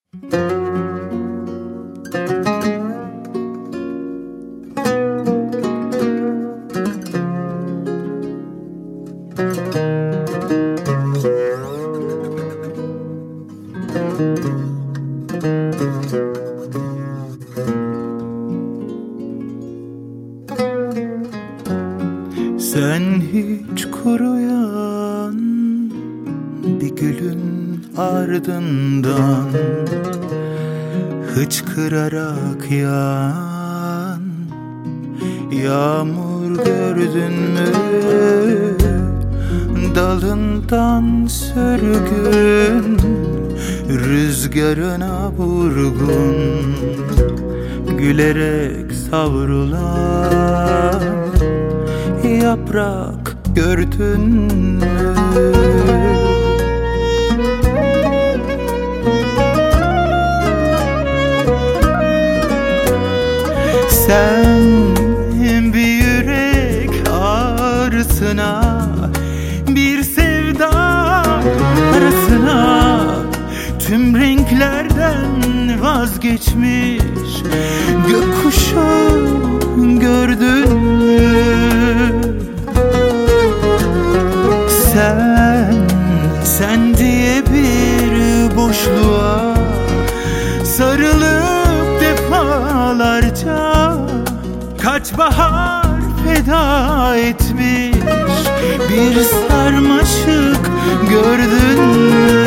Sen hiç kuruyan bir gülün ardından hıçkırarak yağan yağmur gördün mü? Dalından sürgün, rüzgarına vurgun, gülerek savrulan yaprak gördün mü? Sen bir yürek ağrısına, bir sevda arasına tüm renklerden vazgeçmiş gökkuşağı gördün mü? Sen diye bir boşluğa sarılıp defalarca kaç bahar feda etmiş bir sarmaşık gördün mü?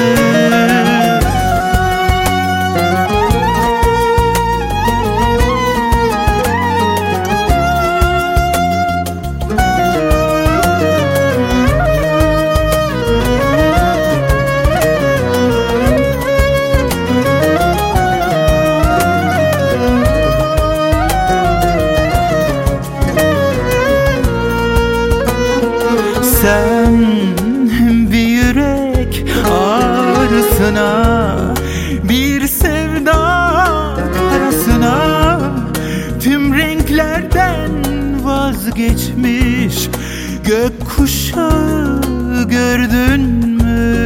Sen bir yürek ağrısına, bir sevda arasına tüm renklerden vazgeçmiş gökkuşağı gördün mü?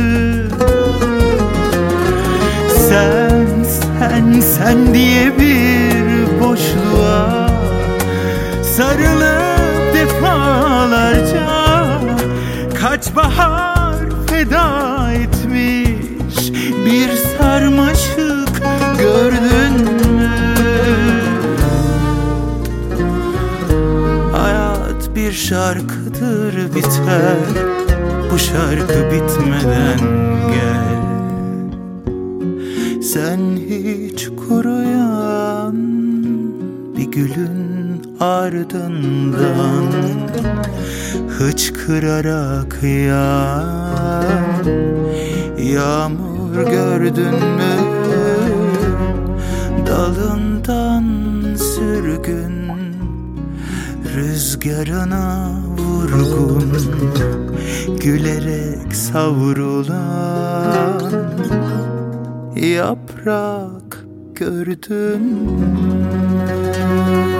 Sen diye bir boşluğa sarılıp defalarca kaç bahar feda etmiş bir sarmaşık gördün mü? Hayat bir şarkıdır biter, bu şarkı bitmeden gel. Sen hiç kuruyan bir gülün ardından hıçkırarak yağan yağmur gördün mü? Dalından sürgün, rüzgarına vurgun, gülerek savrulan yaprak gördün mü?